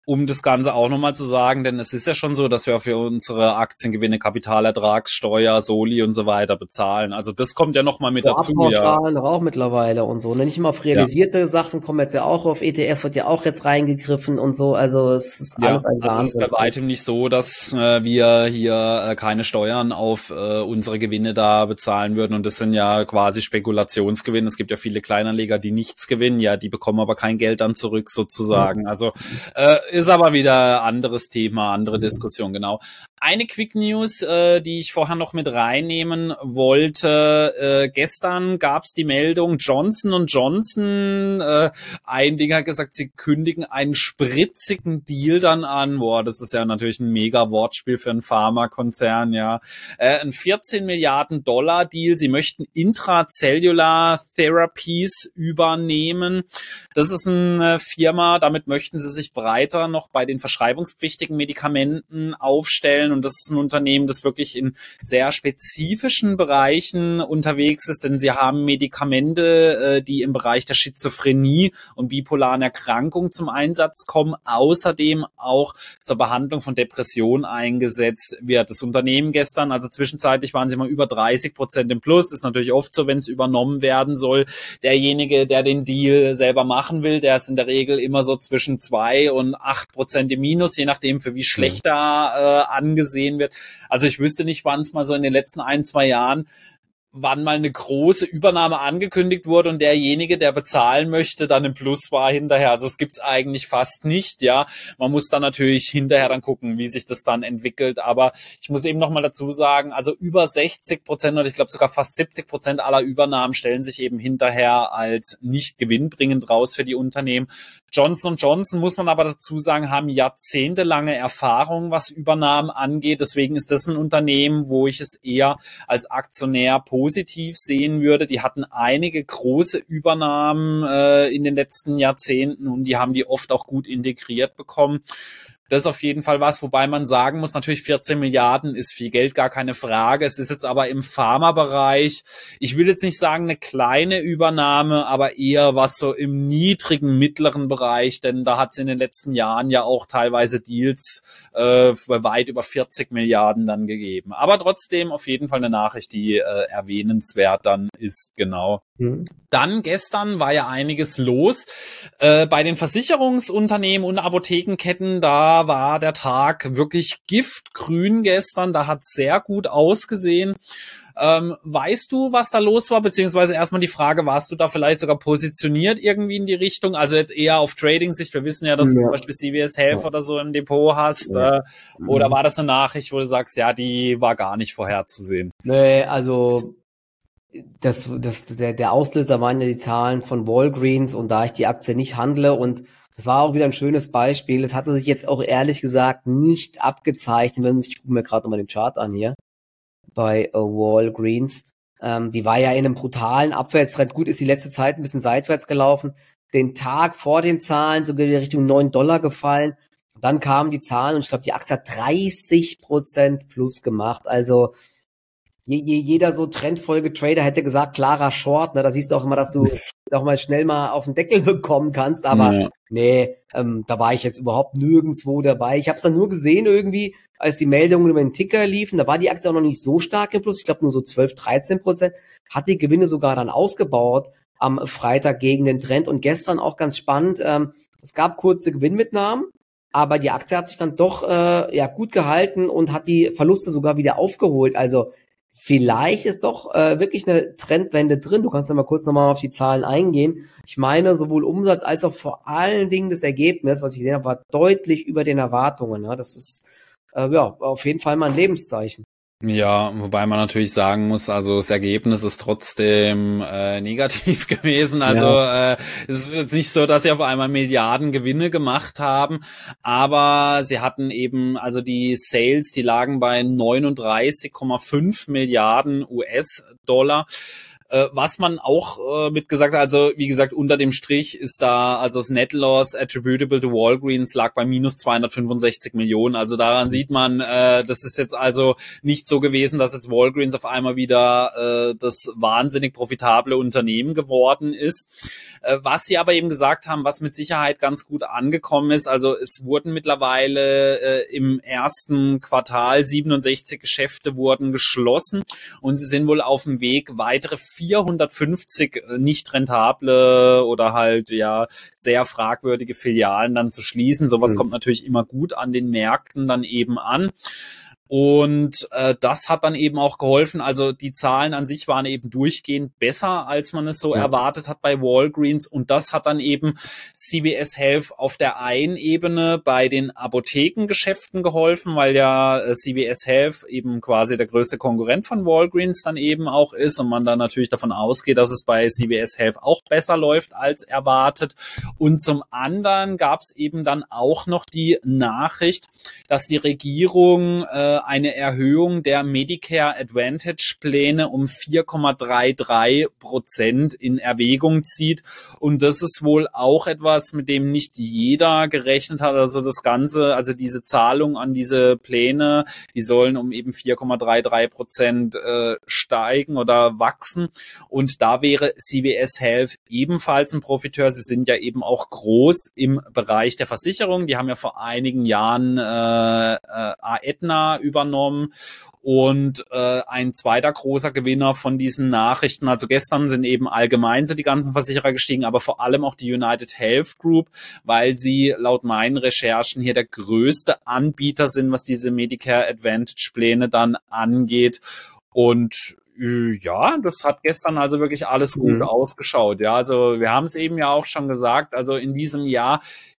um das Ganze auch nochmal zu sagen, denn es ist ja schon so, dass wir für unsere Aktiengewinne Kapitalertragssteuer, Soli und so weiter bezahlen. Also das kommt ja nochmal mit dazu. Vorabpauschalen auch mittlerweile und so. Nicht immer auf realisierte ja. Sachen kommen jetzt ja auch auf E T Fs, wird ja auch jetzt reingegriffen und so. Also es ist ja, alles ein Wahnsinn. Also es ist bei weitem nicht so, dass äh, wir hier äh, keine Steuern auf äh, unsere Gewinne da bezahlen würden. Und das sind ja quasi Spekulationsgewinne. Es gibt ja viele Kleinanleger, die nichts gewinnen. Ja, die bekommen aber kein Geld dann zurück sozusagen. Mhm. Also äh, ist aber wieder anderes Thema, andere Diskussion, genau. Eine Quick News, äh, die ich vorher noch mit reinnehmen wollte. Äh, gestern gab es die Meldung, Johnson und Johnson, äh, ein Ding hat gesagt, sie kündigen einen spritzigen Deal dann an. Boah, das ist ja natürlich ein mega Wortspiel für einen Pharmakonzern, ja. Äh, ein vierzehn Milliarden Dollar Deal. Sie möchten Intracellular Therapies übernehmen. Das ist eine Firma, damit möchten sie sich breiter noch bei den verschreibungspflichtigen Medikamenten aufstellen. Und das ist ein Unternehmen, das wirklich in sehr spezifischen Bereichen unterwegs ist, denn sie haben Medikamente, die im Bereich der Schizophrenie und bipolaren Erkrankung zum Einsatz kommen, außerdem auch zur Behandlung von Depressionen eingesetzt wird. Das Unternehmen gestern, also zwischenzeitlich waren sie mal über dreißig Prozent im Plus, ist natürlich oft so, wenn es übernommen werden soll. Derjenige, der den Deal selber machen will, der ist in der Regel immer so zwischen zwei und acht Prozent im Minus, je nachdem, für wie schlecht da äh, angesehen wird. Also ich wüsste nicht, wann es mal so in den letzten ein, zwei Jahren wann mal eine große Übernahme angekündigt wurde und derjenige, der bezahlen möchte, dann im Plus war hinterher. Also es gibt's eigentlich fast nicht, ja. Man muss dann natürlich hinterher dann gucken, wie sich das dann entwickelt. Aber ich muss eben nochmal dazu sagen, also über sechzig Prozent oder ich glaube sogar fast siebzig Prozent aller Übernahmen stellen sich eben hinterher als nicht gewinnbringend raus für die Unternehmen. Johnson und Johnson, muss man aber dazu sagen, haben jahrzehntelange Erfahrung, was Übernahmen angeht. Deswegen ist das ein Unternehmen, wo ich es eher als Aktionär positiv sehen würde. Die hatten einige große Übernahmen äh, in den letzten Jahrzehnten und die haben die oft auch gut integriert bekommen. Das ist auf jeden Fall was, wobei man sagen muss, natürlich vierzehn Milliarden ist viel Geld, gar keine Frage. Es ist jetzt aber im Pharmabereich, ich will jetzt nicht sagen eine kleine Übernahme, aber eher was so im niedrigen, mittleren Bereich, denn da hat es in den letzten Jahren ja auch teilweise Deals äh, für weit über vierzig Milliarden dann gegeben. Aber trotzdem auf jeden Fall eine Nachricht, die äh, erwähnenswert dann ist, genau. Mhm. Dann gestern war ja einiges los äh, bei den Versicherungsunternehmen und Apothekenketten. Da war der Tag wirklich giftgrün gestern. Da hat es sehr gut ausgesehen. Ähm, weißt du, was da los war? Beziehungsweise erstmal die Frage, warst du da vielleicht sogar positioniert irgendwie in die Richtung? Also jetzt eher auf Trading-Sicht. Wir wissen ja, dass ja. du zum Beispiel C V S Health ja. oder so im Depot hast. Ja. Äh, oder war das eine Nachricht, wo du sagst, ja, die war gar nicht vorherzusehen? Nee, also das, das, der, der Auslöser waren ja die Zahlen von Walgreens und da ich die Aktie nicht handle und das war auch wieder ein schönes Beispiel. Es hatte sich jetzt auch ehrlich gesagt nicht abgezeichnet, wenn man sich, ich gucke mir gerade nochmal den Chart an hier, bei uh, Walgreens. Ähm, die war ja in einem brutalen Abwärtstrend. Gut, ist die letzte Zeit ein bisschen seitwärts gelaufen. Den Tag vor den Zahlen sogar in Richtung neun Dollar gefallen. Dann kamen die Zahlen und ich glaube, die Aktie hat dreißig Prozent plus gemacht. Also Je, je, jeder so Trendfolge-Trader hätte gesagt, klarer Short, ne, da siehst du auch immer, dass du auch mal schnell mal auf den Deckel bekommen kannst, aber ja. nee, ähm, da war ich jetzt überhaupt nirgendwo dabei. Ich habe es dann nur gesehen irgendwie, als die Meldungen über den Ticker liefen, da war die Aktie auch noch nicht so stark im Plus, ich glaube nur so zwölf, dreizehn Prozent, hat die Gewinne sogar dann ausgebaut am Freitag gegen den Trend und gestern auch ganz spannend, ähm, es gab kurze Gewinnmitnahmen, aber die Aktie hat sich dann doch äh, ja gut gehalten und hat die Verluste sogar wieder aufgeholt, also vielleicht ist doch äh, wirklich eine Trendwende drin. Du kannst ja mal kurz nochmal auf die Zahlen eingehen. Ich meine, sowohl Umsatz als auch vor allen Dingen das Ergebnis, was ich gesehen habe, war deutlich über den Erwartungen. Ja, das ist äh, ja auf jeden Fall mal ein Lebenszeichen. Ja, wobei man natürlich sagen muss, also das Ergebnis ist trotzdem äh, negativ gewesen. Also ja. äh, es ist jetzt nicht so, dass sie auf einmal Milliarden Gewinne gemacht haben, aber sie hatten eben, also die Sales, die lagen bei neununddreißig Komma fünf Milliarden U S-Dollar. Äh, was man auch äh, mitgesagt hat, also wie gesagt, unter dem Strich ist da, also das Net Loss attributable to Walgreens lag bei minus zweihundertfünfundsechzig Millionen. Also daran sieht man, äh, das ist jetzt also nicht so gewesen, dass jetzt Walgreens auf einmal wieder äh, das wahnsinnig profitable Unternehmen geworden ist. Äh, was sie aber eben gesagt haben, was mit Sicherheit ganz gut angekommen ist, also es wurden mittlerweile äh, im ersten Quartal siebenundsechzig Geschäfte wurden geschlossen und sie sind wohl auf dem Weg, weitere vierhundertfünfzig nicht rentable oder halt ja sehr fragwürdige Filialen dann zu schließen. Sowas mhm. kommt natürlich immer gut an den Märkten dann eben an. Und äh, das hat dann eben auch geholfen. Also die Zahlen an sich waren eben durchgehend besser, als man es so ja. erwartet hat bei Walgreens. Und das hat dann eben C V S Health auf der einen Ebene bei den Apothekengeschäften geholfen, weil ja äh, C V S Health eben quasi der größte Konkurrent von Walgreens dann eben auch ist und man dann natürlich davon ausgeht, dass es bei C V S Health auch besser läuft als erwartet. Und zum anderen gab es eben dann auch noch die Nachricht, dass die Regierung äh, eine Erhöhung der Medicare Advantage Pläne um vier Komma dreiunddreißig Prozent in Erwägung zieht. Und das ist wohl auch etwas, mit dem nicht jeder gerechnet hat. Also das Ganze, also diese Zahlung an diese Pläne, die sollen um eben vier Komma dreiunddreißig Prozent äh, steigen oder wachsen. Und da wäre C V S Health ebenfalls ein Profiteur. Sie sind ja eben auch groß im Bereich der Versicherung. Die haben ja vor einigen Jahren äh, äh, Aetna übernommen und äh, ein zweiter großer Gewinner von diesen Nachrichten, also gestern sind eben allgemein so die ganzen Versicherer gestiegen, aber vor allem auch die United Health Group, weil sie laut meinen Recherchen hier der größte Anbieter sind, was diese Medicare Advantage Pläne dann angeht. Und ja, das hat gestern also wirklich alles gut mhm. ausgeschaut. Ja, also wir haben es eben ja auch schon gesagt, also in diesem Jahr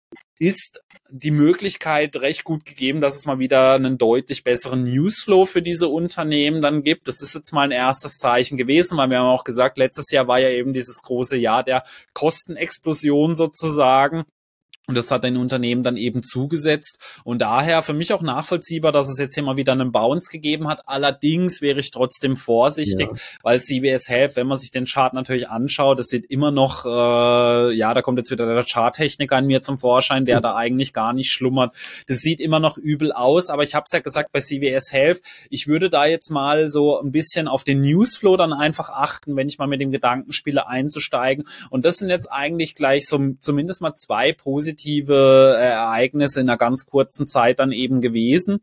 ist die Möglichkeit recht gut gegeben, dass es mal wieder einen deutlich besseren Newsflow für diese Unternehmen dann gibt. Das ist jetzt mal ein erstes Zeichen gewesen, weil wir haben auch gesagt, letztes Jahr war ja eben dieses große Jahr der Kostenexplosion sozusagen. Und das hat den Unternehmen dann eben zugesetzt. Und daher für mich auch nachvollziehbar, dass es jetzt hier mal wieder einen Bounce gegeben hat. Allerdings wäre ich trotzdem vorsichtig, ja. weil C V S Health, wenn man sich den Chart natürlich anschaut, das sieht immer noch, äh, ja, da kommt jetzt wieder der Charttechniker an mir zum Vorschein, der mhm. da eigentlich gar nicht schlummert. Das sieht immer noch übel aus, aber ich habe es ja gesagt bei C V S Health, ich würde da jetzt mal so ein bisschen auf den Newsflow dann einfach achten, wenn ich mal mit dem Gedanken spiele, einzusteigen. Und das sind jetzt eigentlich gleich so zumindest mal zwei positive Ereignisse in einer ganz kurzen Zeit dann eben gewesen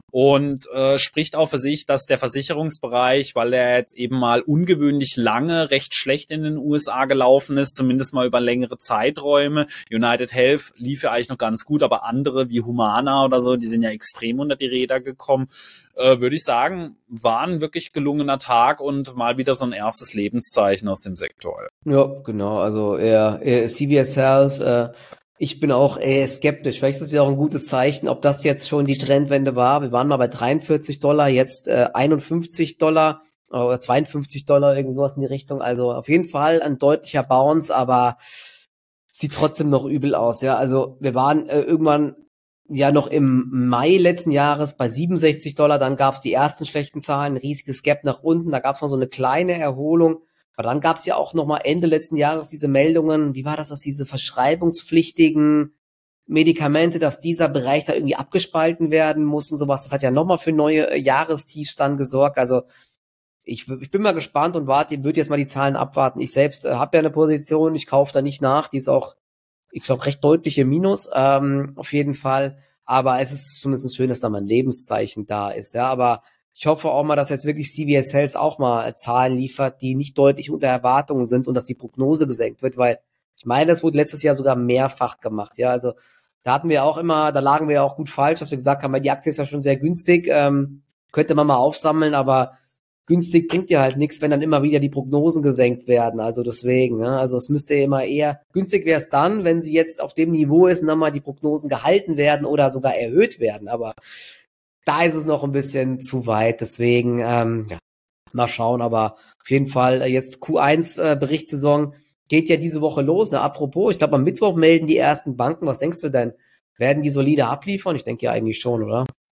und äh, spricht auch für sich, dass der Versicherungsbereich, weil er jetzt eben mal ungewöhnlich lange recht schlecht in den U S A gelaufen ist, zumindest mal über längere Zeiträume. United Health lief ja eigentlich noch ganz gut, aber andere wie Humana oder so, die sind ja extrem unter die Räder gekommen. Äh, würde ich sagen, war ein wirklich gelungener Tag und mal wieder so ein erstes Lebenszeichen aus dem Sektor. Ja, genau, also eher, eher C V S Health, äh, ich bin auch eher skeptisch. Vielleicht ist es ja auch ein gutes Zeichen, ob das jetzt schon die Trendwende war. Wir waren mal bei dreiundvierzig Dollar, jetzt äh, einundfünfzig Dollar oder zweiundfünfzig Dollar, irgend sowas in die Richtung. Also auf jeden Fall ein deutlicher Bounce, aber sieht trotzdem noch übel aus. Ja, also wir waren äh, irgendwann ja noch im Mai letzten Jahres bei siebenundsechzig Dollar. Dann gab es die ersten schlechten Zahlen, ein riesiges Gap nach unten. Da gab es noch so eine kleine Erholung. Aber dann gab es ja auch noch mal Ende letzten Jahres diese Meldungen, wie war das, dass diese verschreibungspflichtigen Medikamente, dass dieser Bereich da irgendwie abgespalten werden muss und sowas. Das hat ja noch mal für neue Jahrestiefs dann gesorgt. Also ich, ich bin mal gespannt und warte, würde jetzt mal die Zahlen abwarten. Ich selbst äh, habe ja eine Position, ich kaufe da nicht nach. Die ist auch, ich glaube, recht deutlich im Minus, ähm, auf jeden Fall. Aber es ist zumindest schön, dass da mal ein Lebenszeichen da ist. Ja, aber ich hoffe auch mal, dass jetzt wirklich C V S Health auch mal Zahlen liefert, die nicht deutlich unter Erwartungen sind und dass die Prognose gesenkt wird, weil ich meine, das wurde letztes Jahr sogar mehrfach gemacht. Ja, also da hatten wir auch immer, da lagen wir ja auch gut falsch, dass wir gesagt haben, weil die Aktie ist ja schon sehr günstig, ähm, könnte man mal aufsammeln, aber günstig bringt ja halt nichts, wenn dann immer wieder die Prognosen gesenkt werden. Also deswegen, ne? Also es müsste immer eher, günstig wäre es dann, wenn sie jetzt auf dem Niveau ist und dann mal die Prognosen gehalten werden oder sogar erhöht werden, aber da ist es noch ein bisschen zu weit, deswegen ähm, ja, mal schauen, aber auf jeden Fall äh, jetzt Q eins äh, Berichtssaison geht ja diese Woche los. Ne? Apropos, ich glaube am Mittwoch melden die ersten Banken, was denkst du denn? Werden die solide abliefern? Ich denke ja eigentlich schon, oder?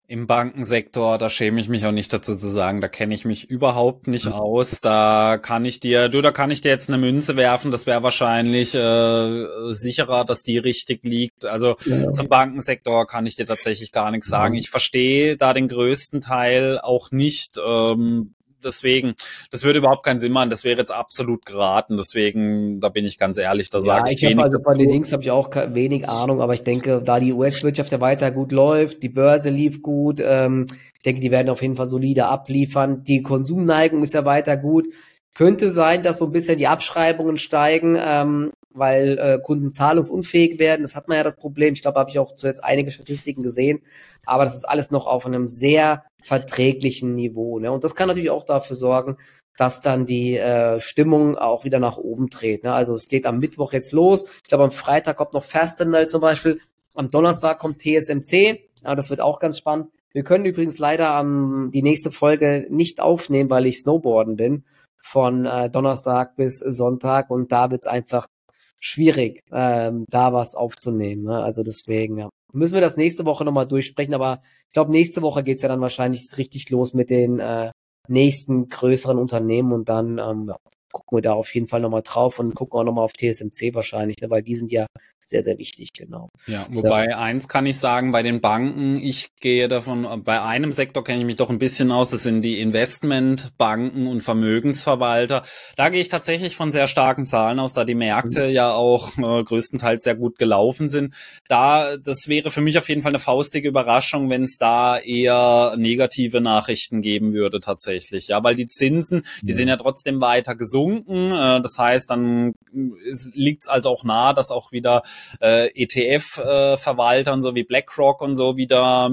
Im Bankensektor, da schäme ich mich auch nicht dazu zu sagen, da kenne ich mich überhaupt nicht aus. Da kann ich dir, du, da kann ich dir jetzt eine Münze werfen, das wäre wahrscheinlich äh, sicherer, dass die richtig liegt. Also Ja. zum Bankensektor kann ich dir tatsächlich gar nichts sagen. Ja. Ich verstehe da den größten Teil auch nicht. Ähm, deswegen, das würde überhaupt keinen Sinn machen. Das wäre jetzt absolut geraten. Deswegen, da bin ich ganz ehrlich, da Ja, sage ich ich habe wenig also von den dazu. Dings habe ich auch ke- wenig Ahnung, aber ich denke, da die U S-Wirtschaft ja weiter gut läuft, die Börse lief gut, ähm, ich denke, die werden auf jeden Fall solide abliefern. Die Konsumneigung ist ja weiter gut. Könnte sein, dass so ein bisschen die Abschreibungen steigen, ähm, weil äh, Kunden zahlungsunfähig werden. Das hat man ja das Problem. Ich glaube, habe ich auch zuletzt einige Statistiken gesehen, aber das ist alles noch auf einem sehr verträglichen Niveau. Ne? Und das kann natürlich auch dafür sorgen, dass dann die äh, Stimmung auch wieder nach oben dreht. Ne? Also es geht am Mittwoch jetzt los. Ich glaube, am Freitag kommt noch Fastenal zum Beispiel. Am Donnerstag kommt T S M C. Ja, das wird auch ganz spannend. Wir können übrigens leider am die nächste Folge nicht aufnehmen, weil ich Snowboarden bin. Von äh, Donnerstag bis Sonntag. Und da wird's einfach schwierig, ähm, da was aufzunehmen. Ne? Also deswegen, ja. Müssen wir das nächste Woche nochmal durchsprechen. Aber ich glaube, nächste Woche geht's ja dann wahrscheinlich richtig los mit den äh, nächsten größeren Unternehmen und dann ähm, ja, gucken wir da auf jeden Fall nochmal drauf und gucken auch nochmal auf T S M C wahrscheinlich, ne, weil die sind ja sehr, sehr wichtig, genau. Ja, Ja. wobei eins kann ich sagen, bei den Banken, ich gehe davon, bei einem Sektor kenne ich mich doch ein bisschen aus, das sind die Investmentbanken und Vermögensverwalter. Da gehe ich tatsächlich von sehr starken Zahlen aus, da die Märkte Mhm. ja auch äh, größtenteils sehr gut gelaufen sind. Da, das wäre für mich auf jeden Fall eine faustige Überraschung, wenn es da eher negative Nachrichten geben würde tatsächlich. Ja, weil die Zinsen, die sind ja trotzdem weiter gesunken. Äh, das heißt, dann liegt es also auch nahe, dass auch wieder äh, E T F-Verwaltern, so wie BlackRock und so, wieder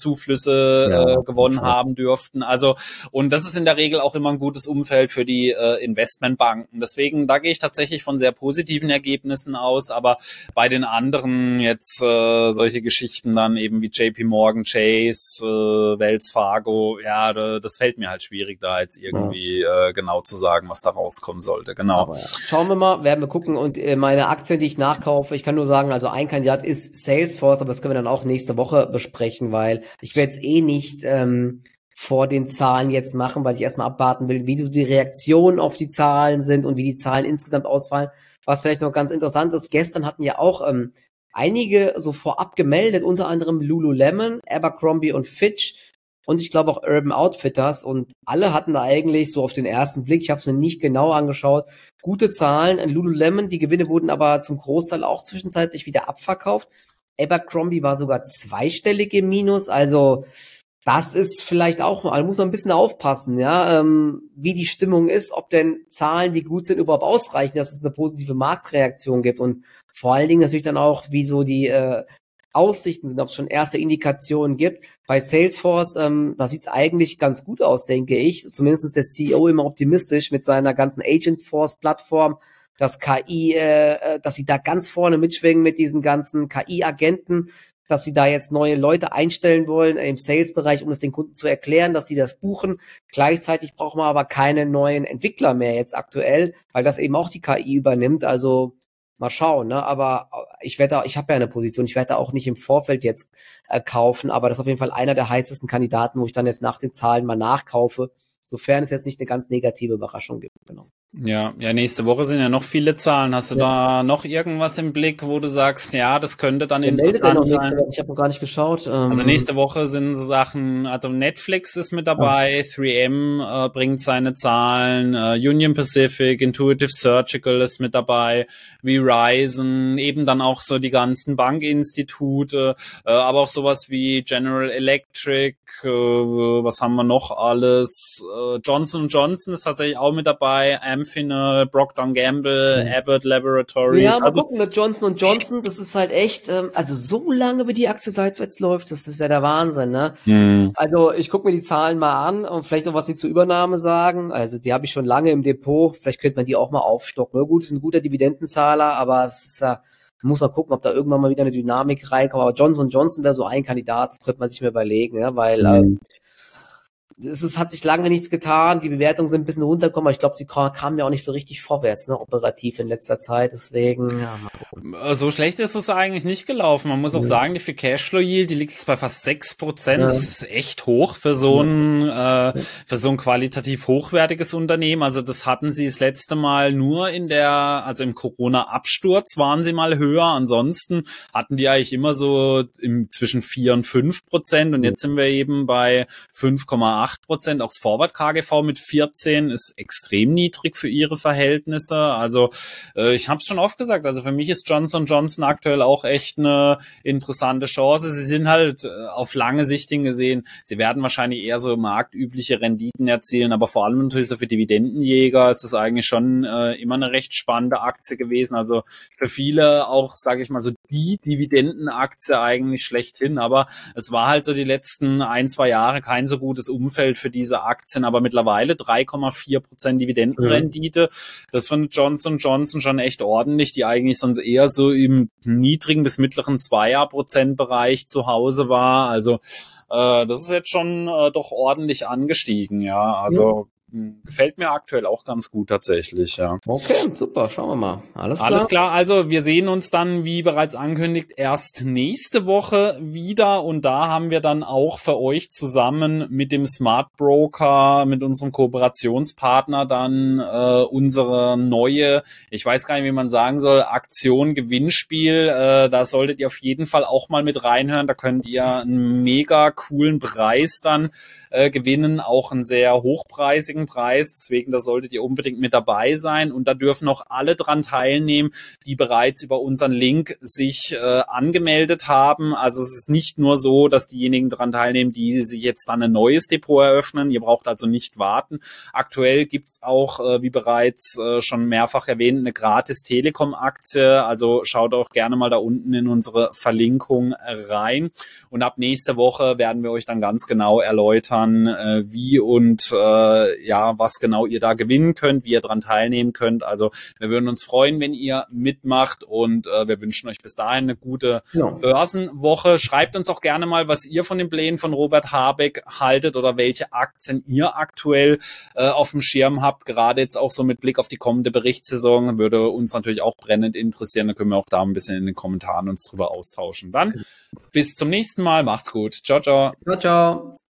Ja, Mittelzuflüsse äh, auf jeden gewonnen Fall. haben dürften. Also, und das ist in der Regel auch immer ein gutes Umfeld für die äh, Investmentbanken. Deswegen, da gehe ich tatsächlich von sehr positiven Ergebnissen aus, aber bei den anderen jetzt äh, solche Geschichten dann eben wie J P Morgan Chase, äh, Wells Fargo, ja, da, das fällt mir halt schwierig, da jetzt Ja. irgendwie äh, genau zu sagen, was da rauskommen sollte. Genau. Aber ja, schauen wir mal, werden wir gucken. Und äh, meine Aktien, die ich nachkaufe, ich kann nur sagen, also ein Kandidat ist Salesforce, aber das können wir dann auch nächste Woche besprechen, weil ich werde es eh nicht ähm, vor den Zahlen jetzt machen, weil ich erstmal abwarten will, wie so die Reaktionen auf die Zahlen sind und wie die Zahlen insgesamt ausfallen. Was vielleicht noch ganz interessant ist, gestern hatten ja auch ähm, einige so vorab gemeldet, unter anderem Lululemon, Abercrombie und Fitch. Und ich glaube auch Urban Outfitters und alle hatten da eigentlich so auf den ersten Blick, ich habe es mir nicht genau angeschaut, gute Zahlen. Lululemon, die Gewinne wurden aber zum Großteil auch zwischenzeitlich wieder abverkauft. Abercrombie war sogar zweistellig im Minus, also das ist vielleicht auch, man muss man ein bisschen aufpassen, ja, ähm, wie die Stimmung ist, ob denn Zahlen, die gut sind, überhaupt ausreichen, dass es eine positive Marktreaktion gibt und vor allen Dingen natürlich dann auch, wie so die äh, Aussichten sind, ob es schon erste Indikationen gibt. Bei Salesforce, ähm, da sieht es eigentlich ganz gut aus, denke ich. Zumindest ist der C E O immer optimistisch mit seiner ganzen Agentforce-Plattform, dass K I, äh, dass sie da ganz vorne mitschwingen mit diesen ganzen K I-Agenten, dass sie da jetzt neue Leute einstellen wollen im Sales-Bereich, um es den Kunden zu erklären, dass die das buchen. Gleichzeitig braucht man aber keine neuen Entwickler mehr jetzt aktuell, weil das eben auch die K I übernimmt. Also mal schauen, ne? Aber ich werde da, ich habe ja eine Position, ich werde da auch nicht im Vorfeld jetzt äh, kaufen, aber das ist auf jeden Fall einer der heißesten Kandidaten, wo ich dann jetzt nach den Zahlen mal nachkaufe, sofern es jetzt nicht eine ganz negative Überraschung gibt. Genau. Ja, ja, nächste Woche sind ja noch viele Zahlen. Hast du Ja. da noch irgendwas im Blick, wo du sagst, ja, das könnte dann Wer meldet denn noch interessant nächste sein? Woche? Ich habe noch gar nicht geschaut. Also Ähm, nächste Woche sind so Sachen, also Netflix ist mit ah, dabei, drei M äh, bringt seine Zahlen, äh, Union Pacific, Intuitive Surgical ist mit dabei, Verizon, eben dann auch so die ganzen Bankinstitute, äh, aber auch sowas wie General Electric, äh, was haben wir noch alles? Äh, Johnson und Johnson ist tatsächlich auch mit dabei, Amphenol, Procter and Gamble, ja. Abbott Laboratories, Ja, mal also gucken, mit Johnson und Johnson, das ist halt echt, ähm, also so lange, wie die Aktie seitwärts läuft, das ist ja der Wahnsinn, ne? hm. Also ich gucke mir die Zahlen mal an und vielleicht noch, was sie zur Übernahme sagen. Also die habe ich schon lange im Depot, vielleicht könnte man die auch mal aufstocken. Na gut, ist ein guter Dividendenzahler, aber es ist ja, muss man gucken, ob da irgendwann mal wieder eine Dynamik reinkommt. Aber Johnson und Johnson wäre so ein Kandidat, das könnte man sich mal überlegen, ja, weil ähm, Hm. es ist, hat sich lange nichts getan, die Bewertungen sind ein bisschen runtergekommen, aber ich glaube, sie kamen ja auch nicht so richtig vorwärts, ne, operativ in letzter Zeit, deswegen, ja, mal gucken. So schlecht ist es eigentlich nicht gelaufen. Man muss auch sagen, die Free Cashflow Yield, die liegt jetzt bei fast sechs Prozent. Ja. Das ist echt hoch für so ein, äh, für so ein qualitativ hochwertiges Unternehmen. Also das hatten sie das letzte Mal nur in der, also im Corona-Absturz waren sie mal höher. Ansonsten hatten die eigentlich immer so im, zwischen vier und fünf Prozent. Und jetzt sind wir eben bei fünf Komma acht Prozent. Auch das Forward K G V mit vierzehn ist extrem niedrig für ihre Verhältnisse. Also äh, ich habe es schon oft gesagt, also für mich ist Johnson Johnson aktuell auch echt eine interessante Chance. Sie sind halt äh, auf lange Sicht hingesehen, sie werden wahrscheinlich eher so marktübliche Renditen erzielen, aber vor allem natürlich so für Dividendenjäger ist das eigentlich schon äh, immer eine recht spannende Aktie gewesen. Also für viele auch, sage ich mal, so die Dividendenaktie eigentlich schlechthin, aber es war halt so die letzten ein, zwei Jahre kein so gutes Umfeld für diese Aktien, aber mittlerweile drei Komma vier Prozent Dividendenrendite. Das findet Johnson Johnson schon echt ordentlich, die eigentlich sonst eher so im niedrigen bis mittleren Zweier-Prozent-Bereich zu Hause war. Also äh, das ist jetzt schon äh, doch ordentlich angestiegen, ja. Also mh, gefällt mir aktuell auch ganz gut tatsächlich, ja. Okay, super, schauen wir mal. Alles klar. Alles klar, also wir sehen uns dann, wie bereits angekündigt, erst nächste Woche wieder und da haben wir dann auch für euch zusammen mit dem Smart Broker, mit unserem Kooperationspartner dann äh, unsere neue, ich weiß gar nicht, wie man sagen soll, Aktion, Gewinnspiel. Äh, da solltet ihr auf jeden Fall auch mal mit reinhören. Da könnt ihr einen mega coolen Preis dann äh, gewinnen, auch einen sehr hochpreisigen Preis. Deswegen, da solltet ihr unbedingt mit dabei sein und da dürfen auch alle dran teilnehmen, die bereits über unseren Link sich äh, angemeldet haben. Also es ist nicht nur so, dass diejenigen dran teilnehmen, die sich jetzt dann ein neues Depot eröffnen. Ihr braucht also nicht warten. Aktuell gibt's auch, äh, wie bereits äh, schon mehrfach erwähnt, eine gratis Telekom-Aktie. Also schaut auch gerne mal da unten in unsere Verlinkung rein. Und ab nächste Woche werden wir euch dann ganz genau erläutern, äh, wie und äh, ja, was genau ihr da gewinnen könnt, wie ihr dran teilnehmen könnt. Also wir würden uns freuen, wenn ihr mitmacht und äh, wir wünschen euch bis dahin eine gute Ja. Börsenwoche. Schreibt uns auch gerne mal, was ihr von den Plänen von Robert Habeck haltet oder welche Aktien ihr aktuell äh, auf dem Schirm habt. Gerade jetzt auch so mit Blick auf die kommende Berichtssaison würde uns natürlich auch brennend interessieren. Da können wir auch da ein bisschen in den Kommentaren uns drüber austauschen. Dann bis zum nächsten Mal. Macht's gut. Ciao, ciao. Ciao, ciao.